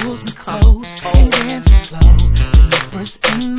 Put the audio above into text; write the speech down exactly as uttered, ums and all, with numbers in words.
pulls me close, and then slow, whispers in